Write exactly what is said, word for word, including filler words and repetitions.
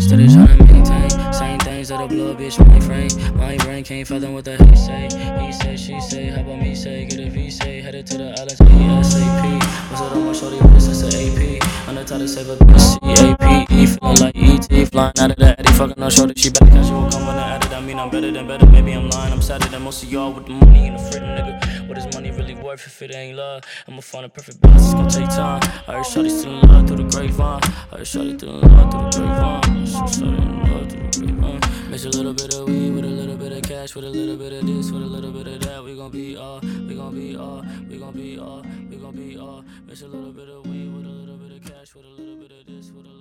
steady tryna maintain. Same things that'll blow a bitch my frame. My brain can't fathom what the he say. He say, she say, how about me say? Get a V say, headed to the islands ASAP. What's it on my shorty wrist? It's a AP. On the top to save a bitch, C A P E. Feeling like E T, flying out of the Eddie. Fucking on shorty, she better casual. Come when I added, I mean I'm better than better. Maybe I'm lying, I'm sadder than most of y'all with the money and the freedom, nigga. What is money really worth if it ain't love? I'ma find a perfect balance, it's gonna take time. I heard shorty still in love through the grapevine. I heard shorty still in love through the grapevine. She started in love through the grapevine. Mix a little bit of weed with a little bit of cash, with a little bit of this, with a little bit of that. We gon' be all, we gon' be all, we gon' be all, we gon' be all. Mix a little bit of weed with a little bit of cash, with a little bit of this, with a